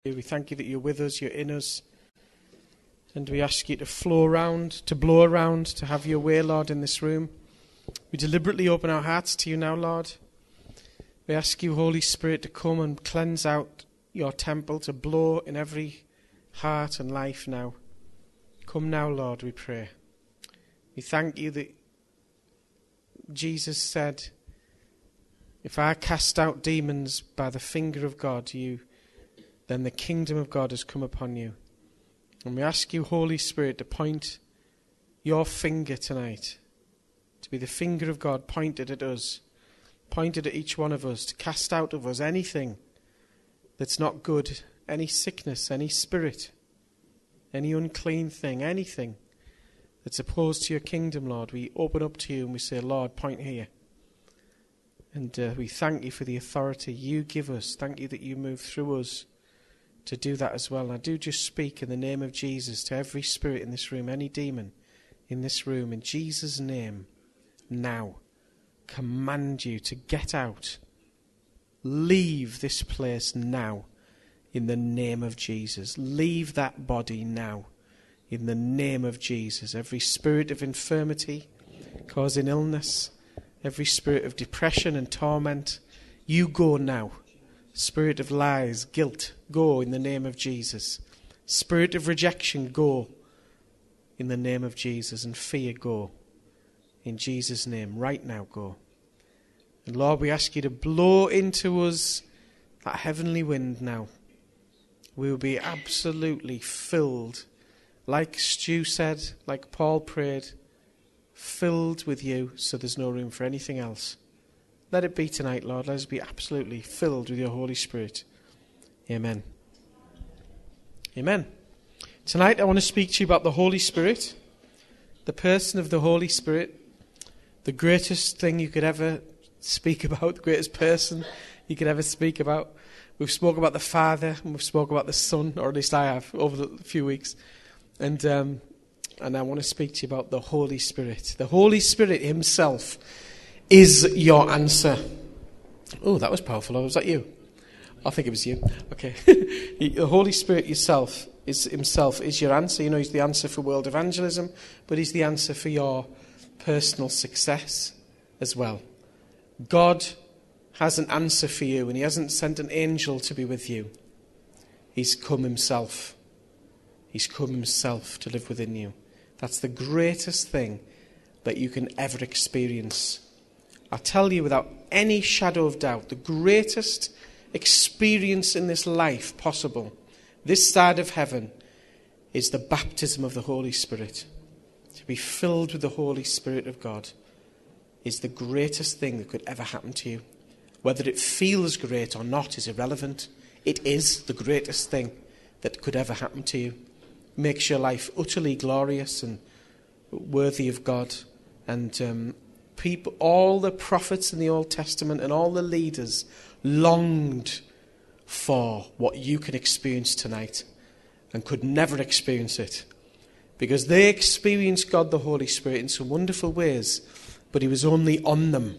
We thank you that you're with us, you're in us. And we ask you to flow around, to blow around, to have your way, Lord, in this room. We deliberately open our hearts to you now, Lord. We ask you, Holy Spirit, to come and cleanse out your temple, to blow in every heart and life now. Come now, Lord, we pray. We thank you that Jesus said, if I cast out demons by the finger of God, then the kingdom of God has come upon you. And we ask you, Holy Spirit, to point your finger tonight, to be the finger of God pointed at us, pointed at each one of us, to cast out of us anything that's not good, any sickness, any spirit, any unclean thing, anything that's opposed to your kingdom, Lord. We open up to you and we say, Lord, point here. And we thank you for the authority you give us. Thank you that you move through us to do that as well. And I do just speak in the name of Jesus to every spirit in this room, any demon in this room, in Jesus' name, now, command you to get out. Leave this place now, in the name of Jesus. Leave that body now, in the name of Jesus. Every spirit of infirmity causing illness, every spirit of depression and torment, you go now. Spirit of lies, guilt, go in the name of Jesus. Spirit of rejection, go in the name of Jesus. And fear, go in Jesus' name. Right now, go. And Lord, we ask you to blow into us that heavenly wind now. We will be absolutely filled, like Stu said, like Paul prayed, filled with you so there's no room for anything else. Let it be tonight, Lord. Let us be absolutely filled with your Holy Spirit. Amen. Amen. Tonight I want to speak to you about the Holy Spirit, the person of the Holy Spirit, the greatest thing you could ever speak about, the greatest person you could ever speak about. We've spoken about the Father and we've spoken about the Son, or at least I have, over the few weeks. And I want to speak to you about the Holy Spirit. The Holy Spirit himself is your answer. Oh, that was powerful. Was that you? I think it was you. Okay. The Holy Spirit himself is your answer. You know, he's the answer for world evangelism, but he's the answer for your personal success as well. God has an answer for you, and he hasn't sent an angel to be with you. He's come himself. He's come himself to live within you. That's the greatest thing that you can ever experience. I tell you without any shadow of doubt, the greatest experience in this life possible, this side of heaven, is the baptism of the Holy Spirit. To be filled with the Holy Spirit of God is the greatest thing that could ever happen to you. Whether it feels great or not is irrelevant. It is the greatest thing that could ever happen to you. It makes your life utterly glorious and worthy of God. And people, all the prophets in the Old Testament and all the leaders longed for what you can experience tonight and could never experience it, because they experienced God the Holy Spirit in some wonderful ways, but he was only on them.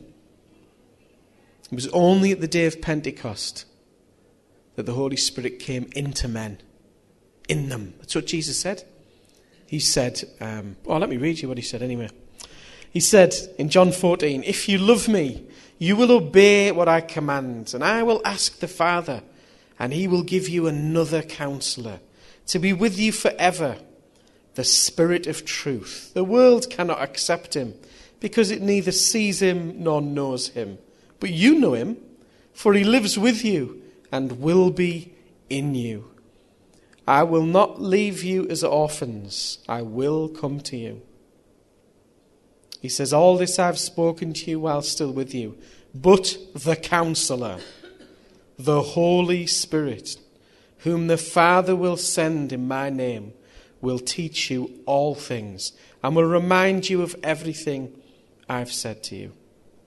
It was only at the day of Pentecost that the Holy Spirit came into men, in them. That's what Jesus said. He said, let me read you what he said anyway. He said in John 14, if you love me, you will obey what I command, and I will ask the Father, and he will give you another counselor to be with you forever, the Spirit of truth. The world cannot accept him, because it neither sees him nor knows him. But you know him, for he lives with you and will be in you. I will not leave you as orphans. I will come to you. He says, all this I've spoken to you while still with you. But the Counselor, the Holy Spirit, whom the Father will send in my name, will teach you all things and will remind you of everything I've said to you.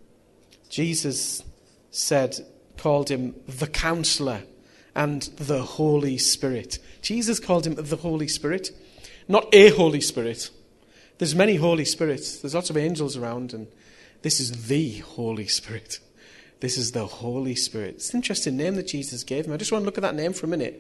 Jesus called him the Counselor and the Holy Spirit. Jesus called him the Holy Spirit, not a Holy Spirit. There's many Holy Spirits. There's lots of angels around, and this is the Holy Spirit. This is the Holy Spirit. It's an interesting name that Jesus gave him. I just want to look at that name for a minute.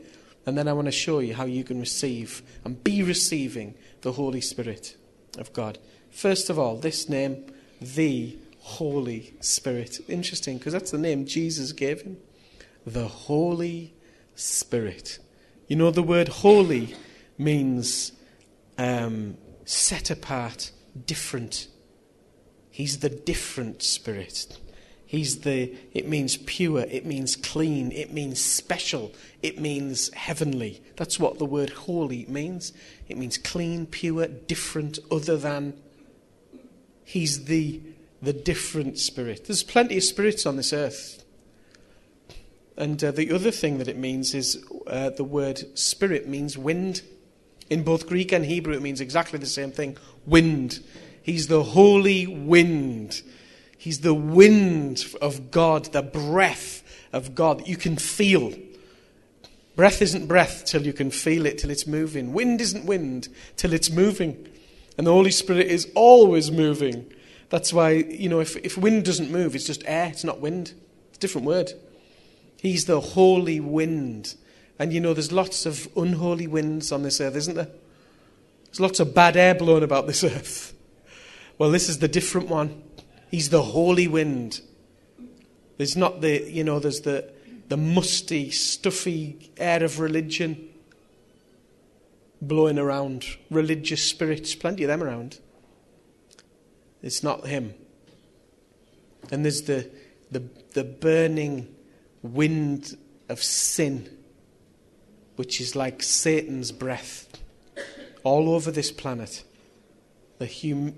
And then I want to show you how you can receive and be receiving the Holy Spirit of God. First of all, this name, the Holy Spirit. Interesting, because that's the name Jesus gave him. The Holy Spirit. You know, the word holy means set apart, different. He's the different Spirit. It means pure, it means clean, it means special, it means heavenly. That's what the word holy means. It means clean, pure, different, other than. He's the different Spirit. There's plenty of spirits on this earth. And the other thing that it means is the word spirit means wind. In both Greek and Hebrew it means exactly the same thing. Wind. He's the holy wind. He's the wind of God, the breath of God that you can feel. Breath isn't breath till you can feel it, till it's moving. Wind isn't wind till it's moving. And the Holy Spirit is always moving. That's why, if wind doesn't move, it's just air, it's not wind. It's a different word. He's the holy wind. And there's lots of unholy winds on this earth, isn't there? There's lots of bad air blowing about this earth. Well, this is the different one. He's the holy wind. There's not there's the musty, stuffy air of religion blowing around. Religious spirits, plenty of them around. It's not him. And there's the burning wind of sin, which is like Satan's breath all over this planet. The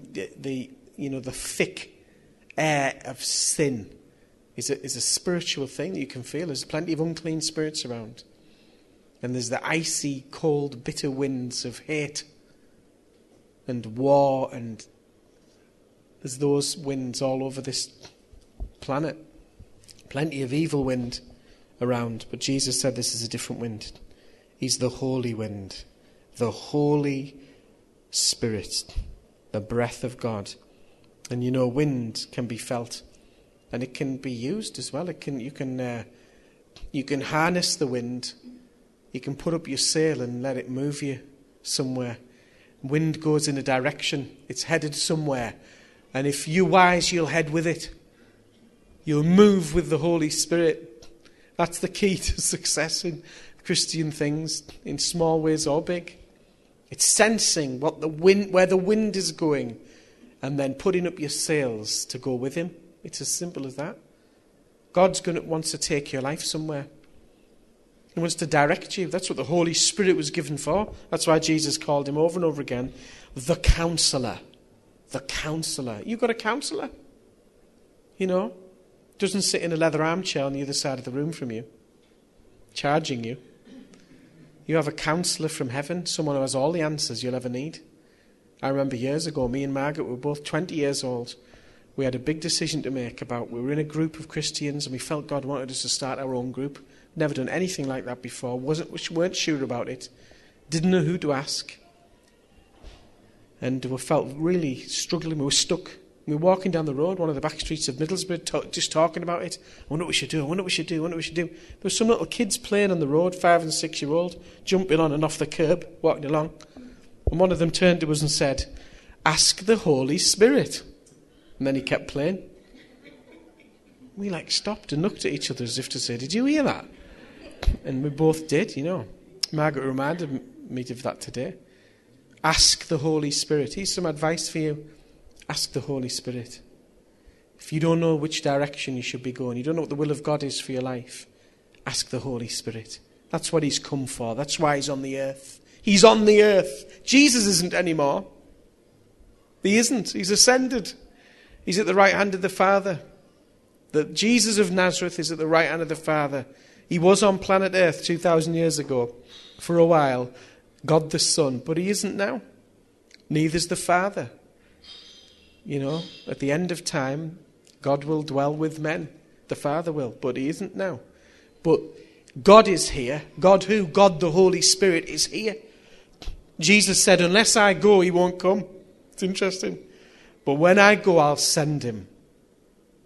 thick air of sin is a spiritual thing that you can feel. There's plenty of unclean spirits around. And there's the icy, cold, bitter winds of hate and war, and there's those winds all over this planet. Plenty of evil wind around. But Jesus said this is a different wind. He's the holy wind. The Holy Spirit. The breath of God. And wind can be felt. And it can be used as well. You can harness the wind. You can put up your sail and let it move you somewhere. Wind goes in a direction. It's headed somewhere. And if you're wise, you'll head with it. You'll move with the Holy Spirit. That's the key to success in Christian things, in small ways or big. It's sensing where the wind is going, and then putting up your sails to go with him. It's as simple as that. God's wants to take your life somewhere. He wants to direct you. That's what the Holy Spirit was given for. That's why Jesus called him over and over again the Counselor. The Counselor. You've got a counsellor. Doesn't sit in a leather armchair on the other side of the room from you, charging you. You have a counsellor from heaven, someone who has all the answers you'll ever need. I remember years ago, me and Margaret were both 20 years old. We had a big decision to make we were in a group of Christians and we felt God wanted us to start our own group. Never done anything like that before. Weren't sure about it. Didn't know who to ask. And we felt really struggling. We were stuck. We were walking down the road, one of the back streets of Middlesbrough, just talking about it. I wonder what we should do. There were some little kids playing on the road, 5 and 6 year old, jumping on and off the curb, walking along. And one of them turned to us and said, "Ask the Holy Spirit." And then he kept playing. We stopped and looked at each other as if to say, "Did you hear that?" And we both did, Margaret reminded me of that today. Ask the Holy Spirit. Here's some advice for you. Ask the Holy Spirit. If you don't know which direction you should be going, you don't know what the will of God is for your life, ask the Holy Spirit. That's what he's come for. That's why he's on the earth. He's on the earth. Jesus isn't anymore. He isn't. He's ascended. He's at the right hand of the Father. The Jesus of Nazareth is at the right hand of the Father. He was on planet Earth 2,000 years ago for a while, God the Son, but he isn't now. Neither's the Father. At the end of time, God will dwell with men. The Father will, but he isn't now. But God is here. God who? God the Holy Spirit is here. Jesus said, unless I go, he won't come. It's interesting. But when I go, I'll send him.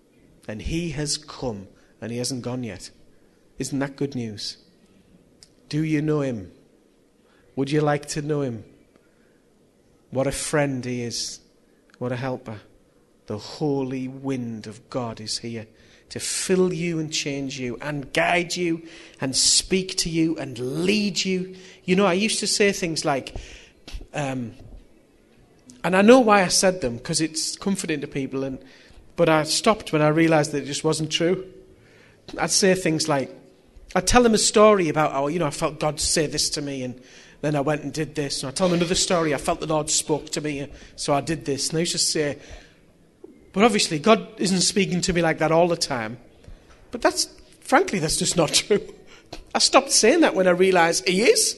And he has come, and he hasn't gone yet. Isn't that good news? Do you know him? Would you like to know him? What a friend he is. What a helper. The holy wind of God is here to fill you and change you and guide you and speak to you and lead you. You know, I used to say things like, and I know why I said them, because it's comforting to people, but I stopped when I realised that it just wasn't true. I'd say things like, I'd tell them a story about how, I felt God say this to me, and then I went and did this. And I'd tell them another story, I felt the Lord spoke to me, so I did this. And I used to say, but obviously God isn't speaking to me like that all the time. But frankly, that's just not true. I stopped saying that when I realised he is.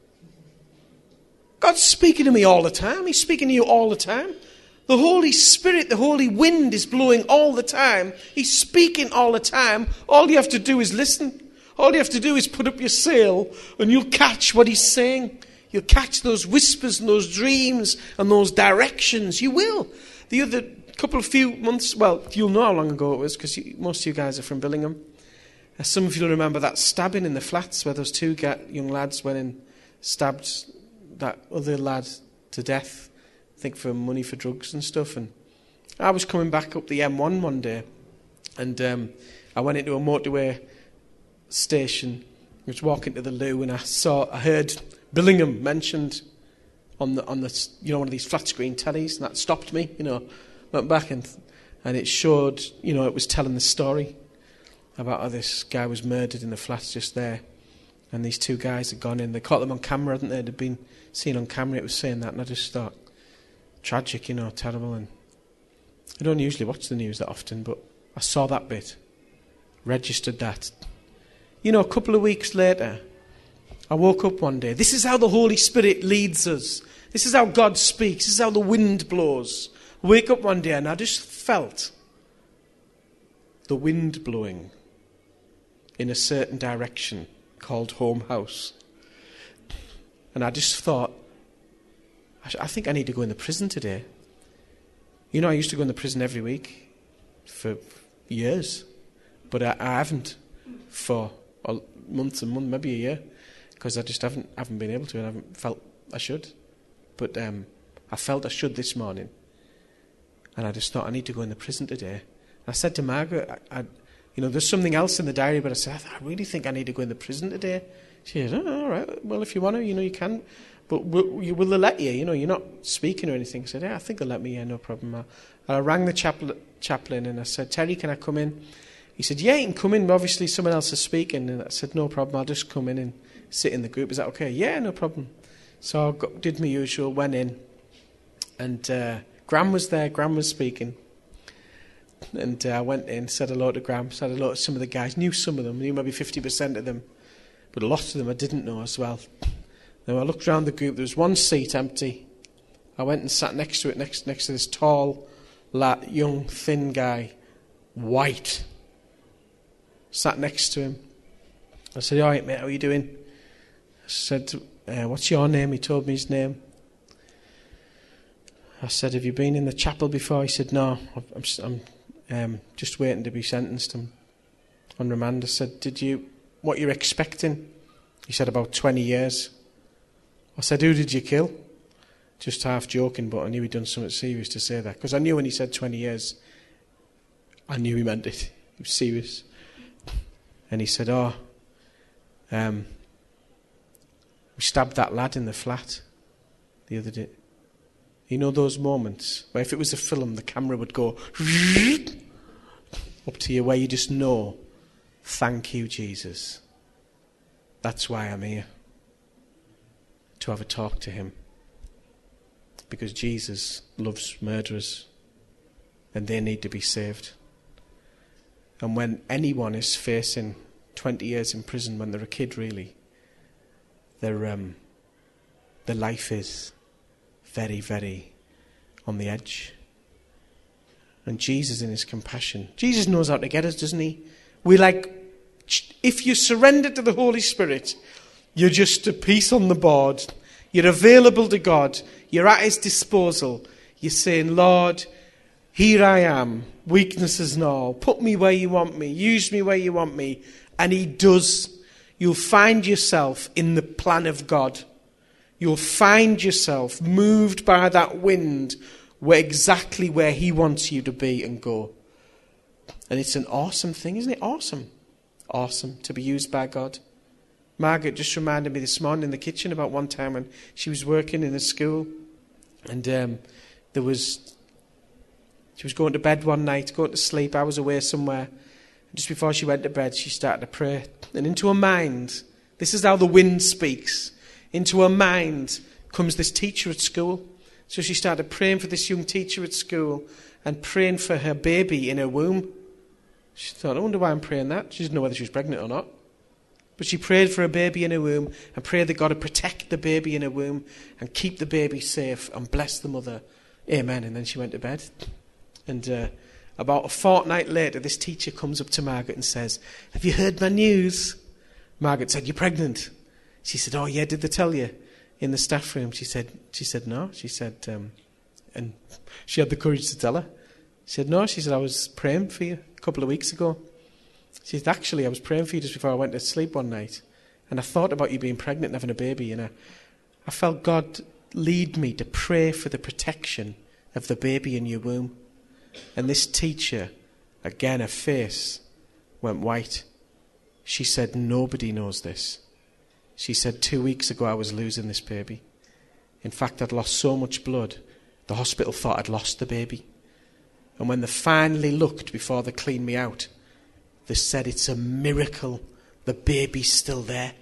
God's speaking to me all the time. He's speaking to you all the time. The Holy Spirit, the Holy Wind is blowing all the time. He's speaking all the time. All you have to do is listen. All you have to do is put up your sail and you'll catch what he's saying. You'll catch those whispers and those dreams and those directions. You will. The other few months, well, you'll know how long ago it was because most of you guys are from Billingham. Some of you will remember that stabbing in the flats where those two young lads went and stabbed that other lad to death, I think for money for drugs and stuff. And I was coming back up the M1 one day, and I went into a motorway station. I was walking to the loo, and I heard Billingham mentioned on the one of these flat screen tellies, and that stopped me. Went back and it showed, it was telling the story about how this guy was murdered in the flats just there, and these two guys had gone in. They caught them on camera, hadn't they? They'd been seen on camera. It was saying that, and I just thought, tragic, terrible. And I don't usually watch the news that often, but I saw that bit, registered that. A couple of weeks later, I woke up one day. This is how the Holy Spirit leads us. This is how God speaks. This is how the wind blows. I wake up one day and I just felt the wind blowing in a certain direction called home house. And I just thought, I think I need to go in the prison today. I used to go in the prison every week for years, but I haven't for months and months, maybe a year, because I just haven't been able to, and I haven't felt I should. But I felt I should this morning, and I just thought I need to go in the prison today. And I said to Margaret, there's something else in the diary, but I said, I really think I need to go in the prison today. She said, all right, well, if you want to, you can. But will they let you? You're not speaking or anything. I said, yeah, I think they'll let me, no problem. I rang the chaplain and I said, Terry, can I come in? He said, yeah, you can come in, but obviously someone else is speaking. And I said, no problem, I'll just come in and sit in the group. Is that okay? Yeah, no problem. So I did my usual, went in. And Graham was there, Graham was speaking. And I went in, said hello to Graham, said hello to some of the guys, knew some of them, knew maybe 50% of them. But a lot of them I didn't know as well. Then I looked around the group, there was one seat empty. I went and sat next to it, next to this tall, young, thin guy, white. Sat next to him. I said, all right, mate, how are you doing? I said, what's your name? He told me his name. I said, have you been in the chapel before? He said, no, I'm just waiting to be sentenced. I'm on remand. I said, what you're expecting? He said, about 20 years. I said, who did you kill? Just half joking, but I knew he'd done something serious to say that. Because I knew when he said 20 years, I knew he meant it. He was serious. And he said, we stabbed that lad in the flat the other day. Those moments where if it was a film, the camera would go up to you where you just know, thank you, Jesus. That's why I'm here. To have a talk to him. Because Jesus loves murderers. And they need to be saved. And when anyone is facing 20 years in prison, when they're a kid really, their life is very, very on the edge. And Jesus in his compassion. Jesus knows how to get us, doesn't he? If you surrender to the Holy Spirit, you're just a piece on the board. You're available to God. You're at his disposal. You're saying, Lord, here I am, weaknesses and all. Put me where you want me. Use me where you want me. And he does. you'll find yourself in the plan of God. You'll find yourself moved by that wind exactly where he wants you to be and go. And it's an awesome thing, isn't it? Awesome. Awesome to be used by God. Margaret just reminded me this morning in the kitchen about one time when she was working in a school. And she was going to bed one night, going to sleep. I was away somewhere. Just before she went to bed, she started to pray. And into her mind, this is how the wind speaks. Into her mind comes this teacher at school. So she started praying for this young teacher at school and praying for her baby in her womb. She thought, I wonder why I'm praying that. She didn't know whether she was pregnant or not. But she prayed for her baby in her womb and prayed that God would protect the baby in her womb and keep the baby safe and bless the mother. Amen. And then she went to bed. And about a fortnight later, this teacher comes up to Margaret and says, have you heard my news? Margaret said, you're pregnant. She said, oh yeah, did they tell you? In the staff room. She said no. She said, and she had the courage to tell her. She said, no. She said, I was praying for you a couple of weeks ago. She said, actually, I was praying for you just before I went to sleep one night. And I thought about you being pregnant and having a baby. And I felt God lead me to pray for the protection of the baby in your womb. And this teacher, again, her face went white. She said, nobody knows this. She said, 2 weeks ago I was losing this baby. In fact, I'd lost so much blood, the hospital thought I'd lost the baby. And when they finally looked before they cleaned me out, they said, it's a miracle the baby's still there.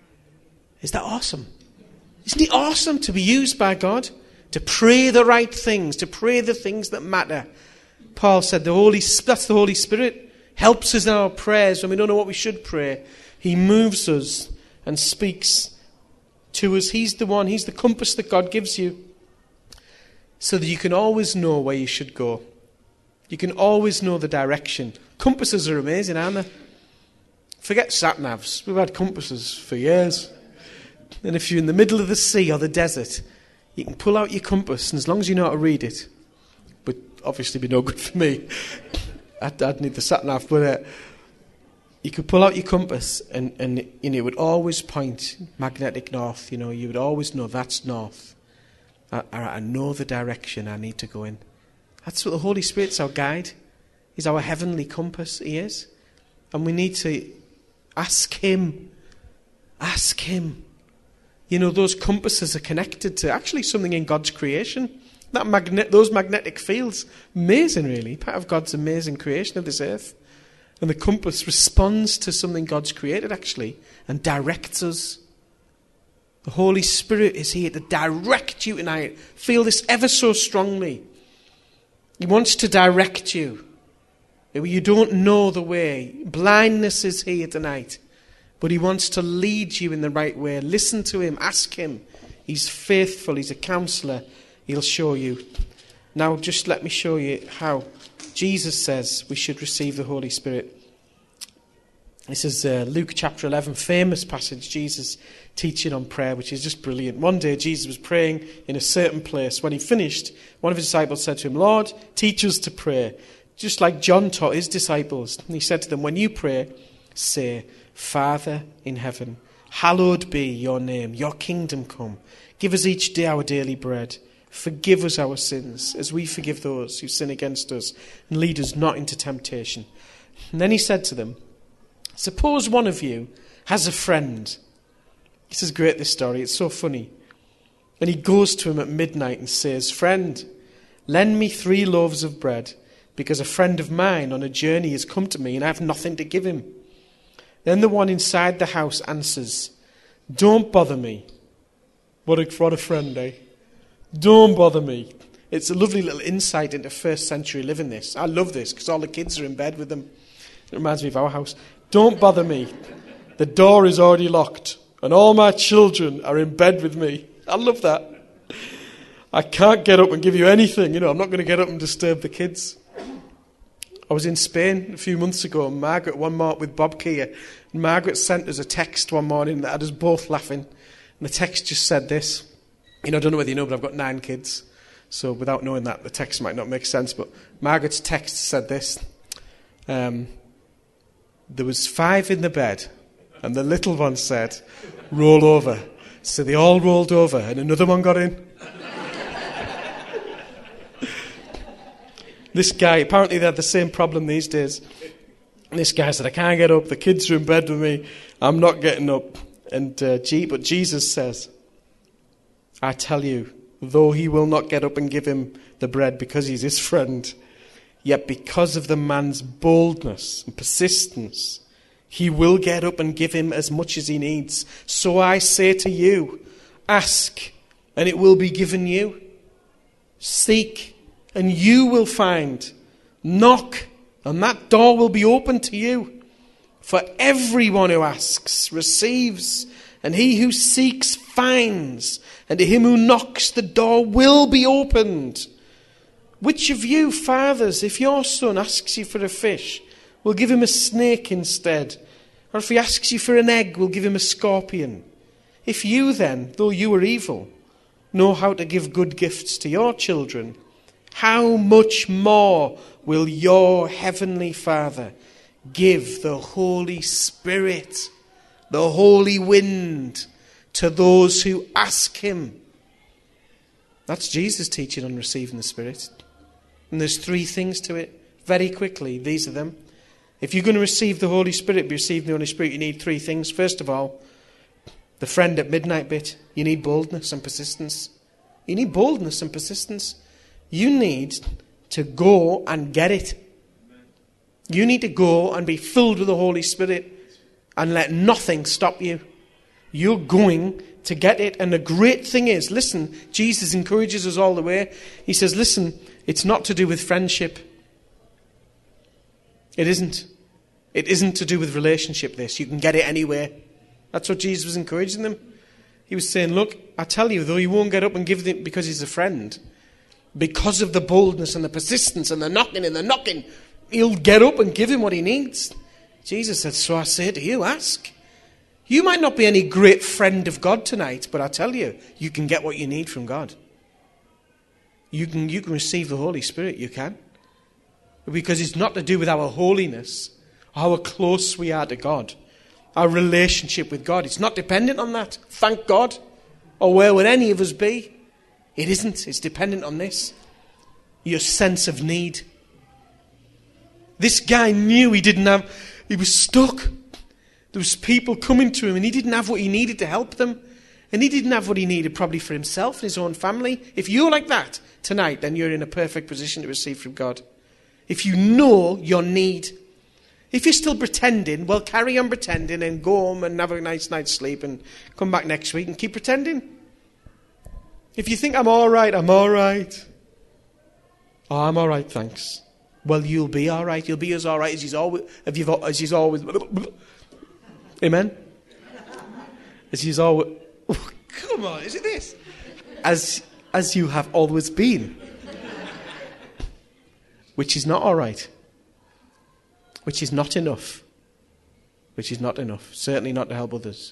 Is that awesome? Isn't it awesome to be used by God? To pray the right things, to pray the things that matter. Paul said that's the Holy Spirit. Helps us in our prayers when we don't know what we should pray. He moves us and speaks to us. He's the compass that God gives you so that you can always know where you should go. You can always know the direction. Compasses are amazing, aren't they? Forget sat-navs. We've had compasses for years. And if you're in the middle of the sea or the desert, you can pull out your compass, and as long as you know how to read it, would obviously be no good for me. I'd need the sat-nav, but you could pull out your compass and it would always point magnetic north. You would always know that's north. I know the direction I need to go in. That's what the Holy Spirit's our guide. He's our heavenly compass. He is. And we need to ask Him. Ask Him. Those compasses are connected to actually something in God's creation. Those magnetic fields, amazing really. Part of God's amazing creation of this earth. And the compass responds to something God's created, actually, and directs us. The Holy Spirit is here to direct you tonight. Feel this ever so strongly. He wants to direct you. You don't know the way. Blindness is here tonight. But He wants to lead you in the right way. Listen to Him. Ask Him. He's faithful. He's a counsellor. He'll show you. Now, just let me show you how Jesus says we should receive the Holy Spirit. This is Luke chapter 11, famous passage, Jesus teaching on prayer, which is just brilliant. One day Jesus was praying in a certain place. When he finished, one of his disciples said to him, Lord, teach us to pray, just like John taught his disciples. And he said to them, when you pray, say, Father in heaven, hallowed be your name, your kingdom come. Give us each day our daily bread. Forgive us our sins, as we forgive those who sin against us, and lead us not into temptation. And then he said to them, suppose one of you has a friend. This is great, this story. It's so funny. And he goes to him at midnight and says, friend, lend me 3 loaves of bread, because a friend of mine on a journey has come to me and I have nothing to give him. Then the one inside the house answers, don't bother me. What a friend, eh? Don't bother me. It's a lovely little insight into first century living, this. I love this because all the kids are in bed with them. It reminds me of our house. Don't bother me. The door is already locked and all my children are in bed with me. I love that. I can't get up and give you anything. I'm not going to get up and disturb the kids. I was in Spain a few months ago, and Margaret, with Bob Keir, and Margaret sent us a text one morning that had us both laughing. And the text just said this. I don't know whether you know, but I've got 9 kids. So without knowing that, the text might not make sense. But Margaret's text said this. There was 5 in the bed, And the little one said, roll over. So they all rolled over and another one got in. This guy, apparently they had the same problem these days. This guy said, I can't get up. The kids are in bed with me. I'm not getting up. But Jesus says, I tell you, though he will not get up and give him the bread because he's his friend, yet because of the man's boldness and persistence, he will get up and give him as much as he needs. So I say to you, ask, and it will be given you. Seek, and you will find. Knock, and that door will be opened to you. For everyone who asks receives, and he who seeks finds, and to him who knocks the door will be opened. Which of you, fathers, if your son asks you for a fish, will give him a snake instead? Or if he asks you for an egg, will give him a scorpion? If you then, though you are evil, know how to give good gifts to your children, how much more will your heavenly Father give the Holy Spirit, the Holy Wind, to those who ask him? That's Jesus' teaching on receiving the Spirit. And there's 3 things to it. Very quickly, these are them. If you're going to receive the Holy Spirit, be receiving the Holy Spirit, you need 3 things. First of all, the friend at midnight bit. You need boldness and persistence. You need boldness and persistence. You need to go and get it. You need to go and be filled with the Holy Spirit and let nothing stop you. You're going to get it. And the great thing is, listen, Jesus encourages us all the way. He says, listen, it's not to do with friendship. It isn't. It isn't to do with relationship, this. You can get it anywhere. That's what Jesus was encouraging them. He was saying, look, I tell you, though he won't get up and give it because he's a friend, because of the boldness and the persistence and the knocking, he'll get up and give him what he needs. Jesus said, so I say to you, ask. You might not be any great friend of God tonight, but I tell you, you can get what you need from God. You can receive the Holy Spirit, you can. Because it's not to do with our holiness, how close we are to God, our relationship with God. It's not dependent on that, thank God, or where would any of us be? It isn't. It's dependent on this, your sense of need. This guy knew he was stuck. There was people coming to him and he didn't have what he needed to help them. And he didn't have what he needed probably for himself and his own family. If you're like that tonight, then you're in a perfect position to receive from God. If you know your need. If you're still pretending, well, carry on pretending and go home and have a nice night's sleep and come back next week and keep pretending. If you think, I'm all right. Oh, I'm all right, thanks. Well, you'll be all right. You'll be as all right as he's always. Amen? As he's always. Oh, come on, is it this? As you have always been. Which is not all right. Which is not enough. Which is not enough. Certainly not to help others.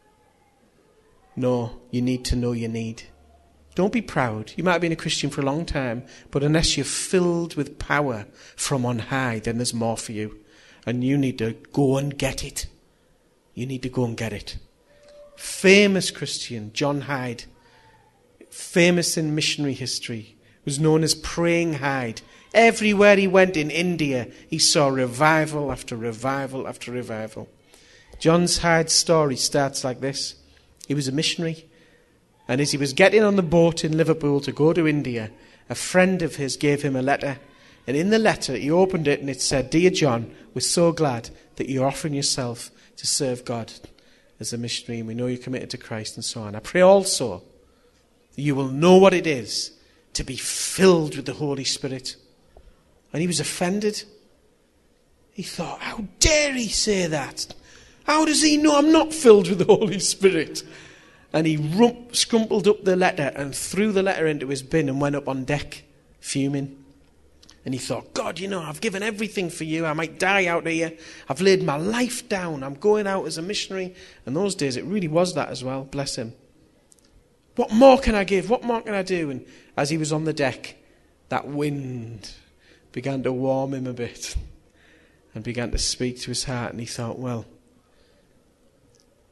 No, you need to know your need. Don't be proud. You might have been a Christian for a long time, but unless you're filled with power from on high, then there's more for you. And you need to go and get it. You need to go and get it. Famous Christian, John Hyde, famous in missionary history, was known as Praying Hyde. Everywhere he went in India, he saw revival after revival after revival. John Hyde's story starts like this. He was a missionary, and as he was getting on the boat in Liverpool to go to India, a friend of his gave him a letter. And in the letter, he opened it and it said, Dear John, we're so glad that you're offering yourself to serve God as a missionary, and we know you're committed to Christ and so on. I pray also that you will know what it is to be filled with the Holy Spirit. And he was offended. He thought, how dare he say that? How does he know I'm not filled with the Holy Spirit? And he scrumpled up the letter and threw the letter into his bin and went up on deck, fuming. And he thought, God, I've given everything for you. I might die out here. I've laid my life down. I'm going out as a missionary. And those days, it really was that as well. Bless him. What more can I give? What more can I do? And as he was on the deck, that wind began to warm him a bit and began to speak to his heart. And he thought, well,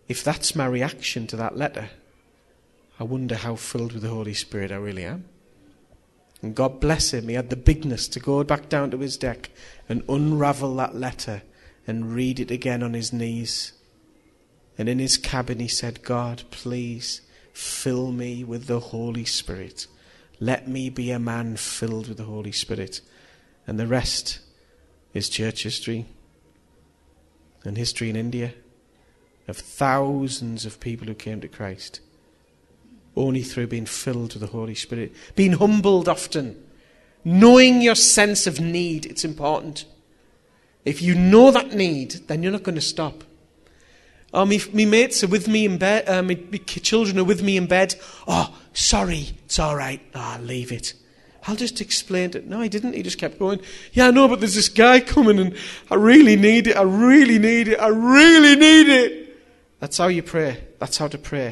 if that's my reaction to that letter, I wonder how filled with the Holy Spirit I really am. And God bless him, he had the bigness to go back down to his deck and unravel that letter and read it again on his knees. And in his cabin he said, God, please fill me with the Holy Spirit. Let me be a man filled with the Holy Spirit. And the rest is church history and history in India of thousands of people who came to Christ only through being filled with the Holy Spirit. Being humbled often. Knowing your sense of need, it's important. If you know that need, then you're not going to stop. Oh, me mates are with me in bed. My children are with me in bed. Oh, sorry, it's all right. I'll leave it. I'll just explain it. No, he didn't. He just kept going. Yeah, I know, but there's this guy coming and I really need it. I really need it. I really need it. That's how you pray. That's how to pray.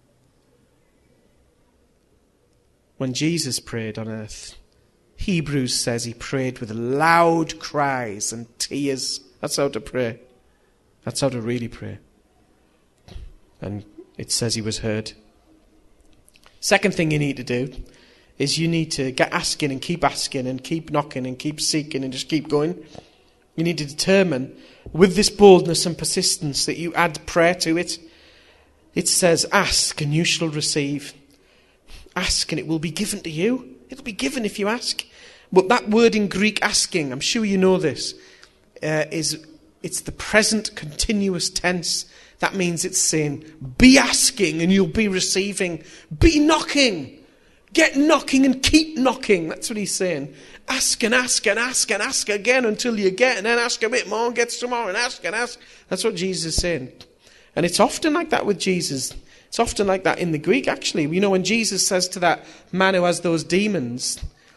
When Jesus prayed on earth, Hebrews says he prayed with loud cries and tears. That's how to pray. That's how to really pray. And it says he was heard. Second thing you need to do is you need to get asking and keep knocking and keep seeking and just keep going. You need to determine with this boldness and persistence that you add prayer to it. It says, ask and you shall receive. Ask and it will be given to you. It'll be given if you ask. But that word in Greek, asking, I'm sure you know this, it's the present continuous tense. That means it's saying, be asking and you'll be receiving. Be knocking. Get knocking and keep knocking. That's what he's saying. Ask and ask and ask and ask again until you get, and then ask a bit more and get some more and ask and ask. That's what Jesus is saying. And it's often like that with Jesus. It's often like that in the Greek, actually. You know, when Jesus says to that man who has those demons,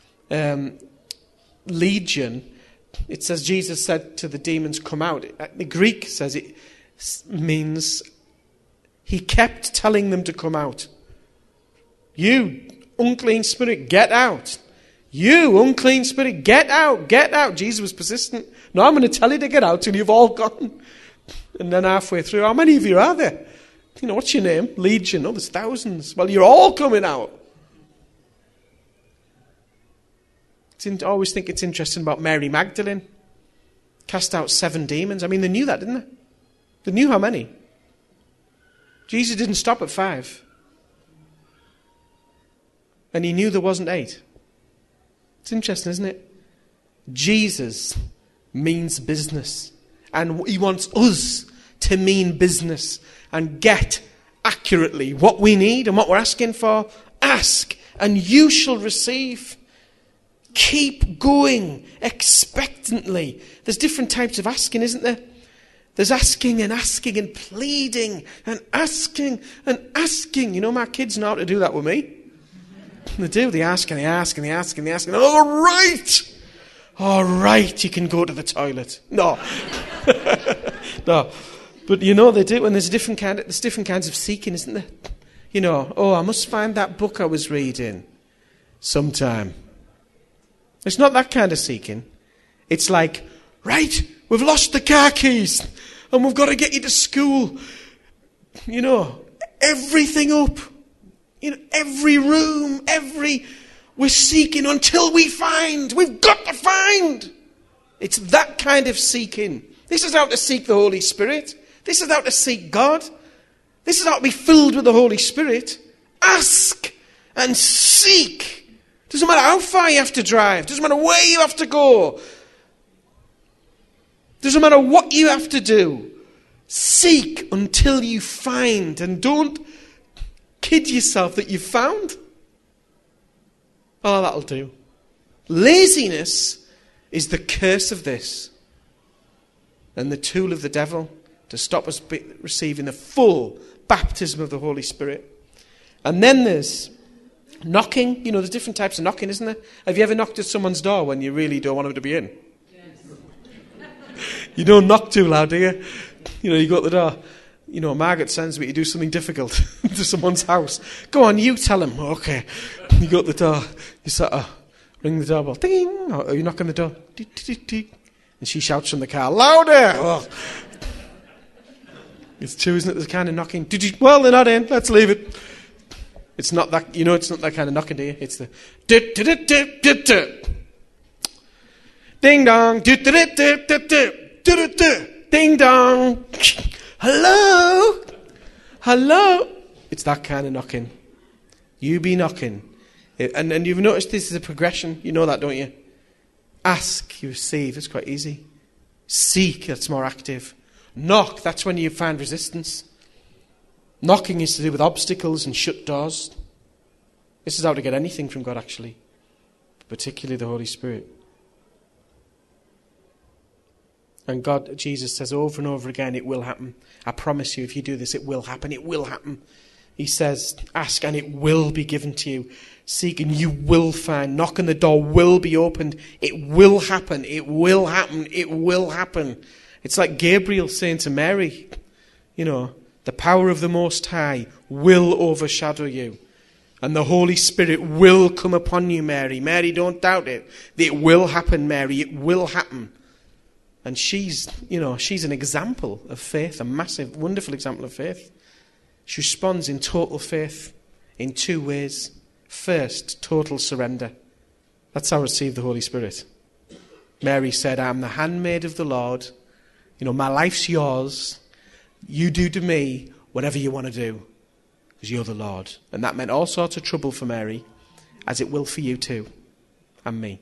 legion, it says Jesus said to the demons, come out. The Greek says it means he kept telling them to come out. You unclean spirit, get out. You unclean spirit, get out, get out. Jesus was persistent. No, I'm going to tell you to get out till you've all gone. And then halfway through, how many of you are there? You know, what's your name? Legion. Oh, there's thousands. Well, you're all coming out. I always think it's interesting about Mary Magdalene. Cast out 7 demons. I mean, they knew that, didn't they? They knew how many. Jesus didn't stop at 5. And he knew there wasn't 8. It's interesting, isn't it? Jesus means business. And he wants us to mean business and get accurately what we need and what we're asking for. Ask and you shall receive. Keep going expectantly. There's different types of asking, isn't there? There's asking and pleading and asking and asking. You know, my kids know how to do that with me. They do. They ask and they ask and they ask and they ask. And all right, you can go to the toilet. No. No. But you know they do. And there's different kinds of seeking, isn't there? You know, I must find that book I was reading sometime. It's not that kind of seeking. It's like, right, we've lost the car keys and we've got to get you to school. You know, everything up. You know, every room, we're seeking until we find. We've got to find. It's that kind of seeking. This is how to seek the Holy Spirit. This is how to seek God. This is how to be filled with the Holy Spirit. Ask and seek. Doesn't matter how far you have to drive. Doesn't matter where you have to go. Doesn't matter what you have to do. Seek until you find. And don't kid yourself that you've found. Oh, that'll do. Laziness is the curse of this. And the tool of the devil to stop us receiving the full baptism of the Holy Spirit. And then there's knocking. You know, there's different types of knocking, isn't there? Have you ever knocked at someone's door when you really don't want them to be in? Yes. You don't knock too loud, do you? You know, you go at the door. You know, Margaret sends me to do something difficult to someone's house. Go on, you tell him. Okay. You go at the door. You sort of ring the doorbell. Ding! Or you knock on the door. Tick, tick, tick. And she shouts from the car, louder! Oh. It's true, isn't it? There's a kind of knocking. Well, they're not in. Let's leave it. It's not that, it's not that kind of knocking, do you? It's the ding dong, ding dong. Hello? Hello? It's that kind of knocking. You be knocking. And you've noticed this is a progression. You know that, don't you? Ask, you receive. It's quite easy. Seek, that's more active. Knock, that's when you find resistance. Knocking is to do with obstacles and shut doors. This is how to get anything from God, actually. Particularly the Holy Spirit. And God, Jesus says over and over again, it will happen. I promise you, if you do this, it will happen. It will happen. He says, ask and it will be given to you. Seek and you will find. Knock and the door will be opened. It will happen. It will happen. It will happen. It's like Gabriel saying to Mary, the power of the Most High will overshadow you. And the Holy Spirit will come upon you, Mary. Mary, don't doubt it. It will happen, Mary. It will happen. And she's an example of faith, a massive, wonderful example of faith. She responds in total faith in two ways. First, total surrender. That's how I receive the Holy Spirit. Mary said, I'm the handmaid of the Lord. My life's yours. You do to me whatever you want to do, because you're the Lord. And that meant all sorts of trouble for Mary, as it will for you too, and me.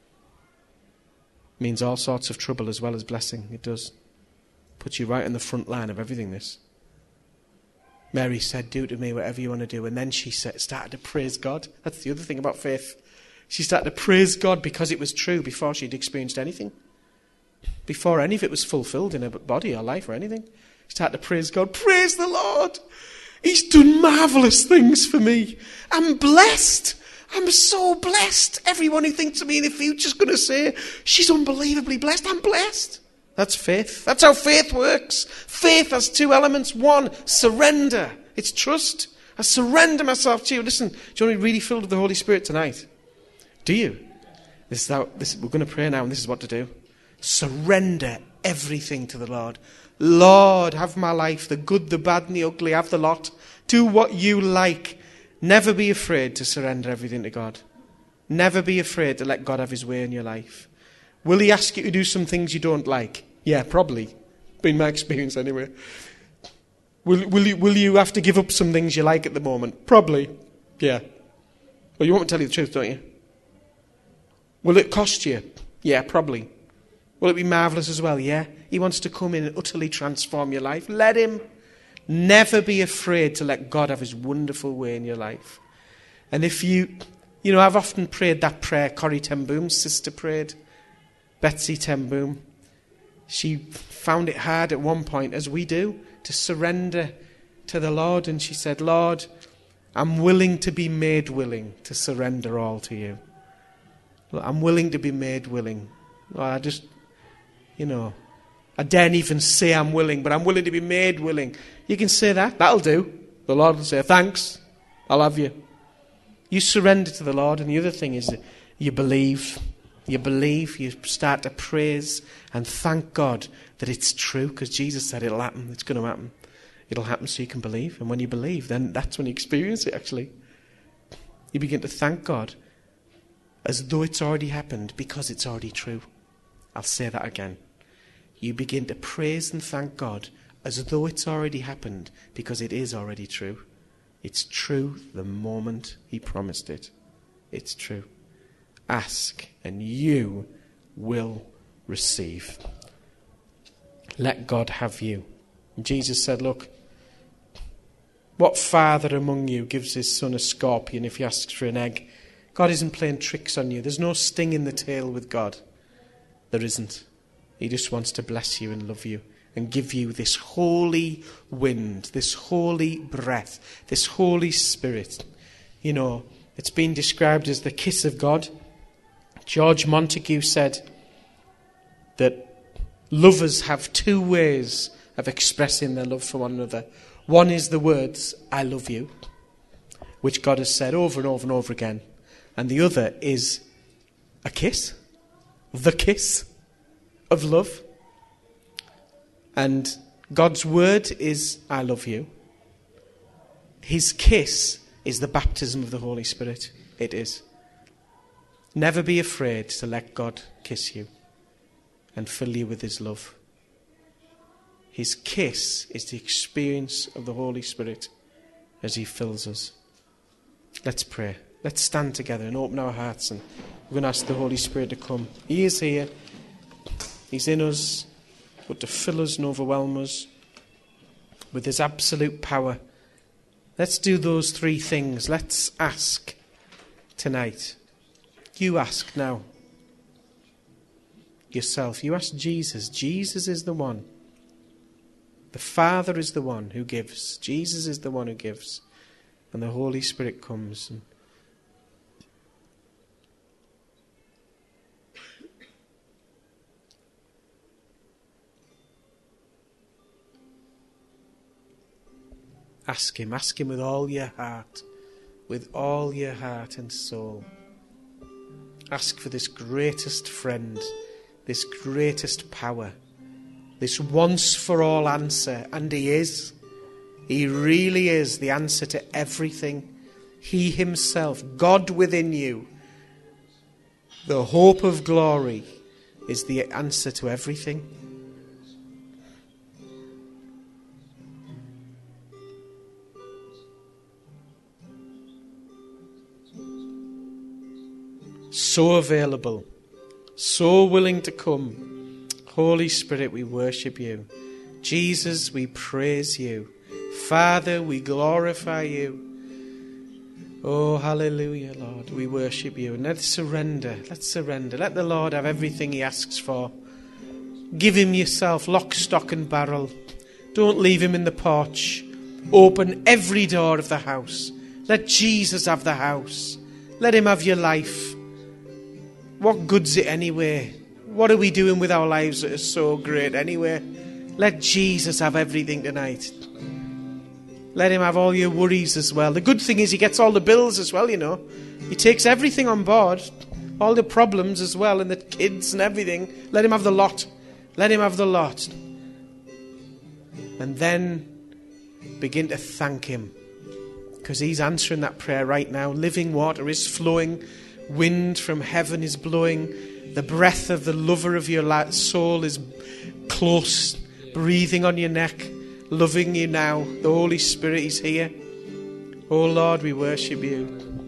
It means all sorts of trouble as well as blessing. It does. Puts you right in the front line of everything, this. Mary said, do to me whatever you want to do. And then she started to praise God. That's the other thing about faith. She started to praise God because it was true before she'd experienced anything. Before any of it was fulfilled in her body or life or anything. She started to praise God. Praise the Lord. He's done marvellous things for me. I'm blessed. I'm so blessed. Everyone who thinks of me in the future is going to say, she's unbelievably blessed. I'm blessed. That's faith. That's how faith works. Faith has two elements. One, surrender. It's trust. I surrender myself to you. Listen, do you want to be really filled with the Holy Spirit tonight? Do you? We're going to pray now, and this is what to do. Surrender everything to the Lord. Lord, have my life, the good, the bad, and the ugly. Have the lot. Do what you like. Never be afraid to surrender everything to God. Never be afraid to let God have his way in your life. Will he ask you to do some things you don't like? Yeah, probably. Been my experience anyway. Will you have to give up some things you like at the moment? Probably. Yeah. Well, you want me to tell you the truth, don't you? Will it cost you? Yeah, probably. Will it be marvellous as well? Yeah. He wants to come in and utterly transform your life. Let him. Never be afraid to let God have his wonderful way in your life. And if I've often prayed that prayer Corrie ten Boom's sister prayed. Betsy ten Boom. She found it hard at one point, as we do, to surrender to the Lord. And she said, Lord, I'm willing to be made willing to surrender all to you. I'm willing to be made willing. I just, I daren't even say I'm willing, but I'm willing to be made willing. You can say that. That'll do. The Lord will say, thanks. I'll have you. You surrender to the Lord. And the other thing is that you believe. You believe. You start to praise and thank God that it's true, because Jesus said it'll happen. It's going to happen. It'll happen so you can believe. And when you believe, then that's when you experience it, actually. You begin to thank God as though it's already happened, because it's already true. I'll say that again. You begin to praise and thank God as though it's already happened, because it is already true. It's true the moment he promised it. It's true. Ask and you will receive. Let God have you. And Jesus said, look, what father among you gives his son a scorpion if he asks for an egg? God isn't playing tricks on you. There's no sting in the tail with God. There isn't. He just wants to bless you and love you and give you this holy wind, this holy breath, this Holy Spirit. It's been described as the kiss of God. George Montague said that lovers have two ways of expressing their love for one another. One is the words, I love you, which God has said over and over and over again. And the other is a kiss, the kiss of love. And God's word is, I love you. His kiss is the baptism of the Holy Spirit. It is. Never be afraid to let God kiss you and fill you with his love. His kiss is the experience of the Holy Spirit as he fills us. Let's pray. Let's stand together and open our hearts, and we're going to ask the Holy Spirit to come. He is here. He's in us, but to fill us and overwhelm us with his absolute power. Let's do those three things. Let's ask tonight. You ask now. Yourself. You ask Jesus. Jesus is the one. The Father is the one who gives. Jesus is the one who gives. And the Holy Spirit comes. And ask him with all your heart and soul. Ask for this greatest friend, this greatest power, this once for all answer. And he is. He really is the answer to everything. He himself, God within you, the hope of glory, is the answer to everything. So available, so willing to come. Holy Spirit, we worship you. Jesus, we praise you. Father, we glorify you. Oh, hallelujah, Lord. We worship you. And let's surrender. Let's surrender. Let the Lord have everything he asks for. Give him yourself, lock, stock and barrel. Don't leave him in the porch. Open every door of the house. Let Jesus have the house. Let him have your life. What good's it anyway? What are we doing with our lives that is so great anyway? Let Jesus have everything tonight. Let him have all your worries as well. The good thing is he gets all the bills as well, you know. He takes everything on board. All the problems as well, and the kids and everything. Let him have the lot. Let him have the lot. And then begin to thank him. Because he's answering that prayer right now. Living water is flowing. Wind from heaven is blowing. The breath of the lover of your soul is close, breathing on your neck, loving you now. The Holy Spirit is here. Oh Lord, we worship you.